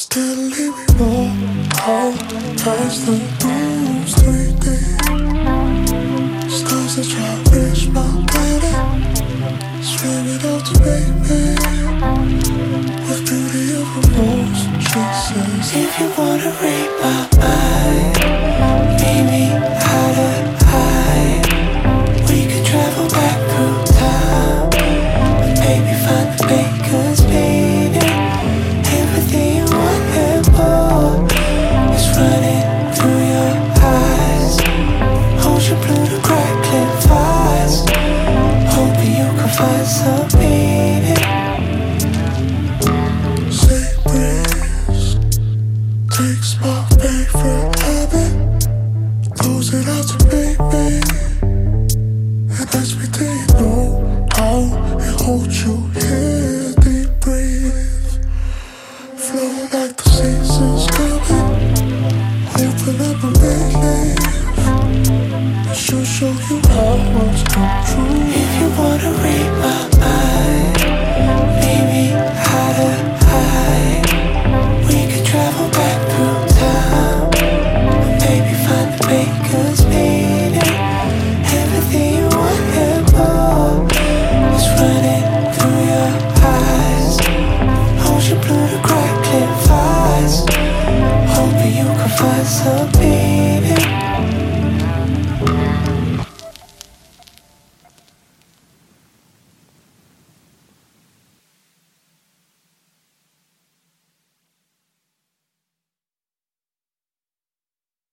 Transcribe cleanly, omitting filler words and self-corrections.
Steadily we walk out past the blues 3D. Stars that try to reach my body, swimming out to baby. With beauty of a rose, she says, if you wanna read my mind, meet me eye to eye. We could travel back through time, and maybe find the baker's baby. Everything you want and more is running through your eyes. Ocean blue to crackling fires, hoping you can find some meaning. Say breeze takes my favorite habit, throws it out to baby, and lets me till you know how it holds you here.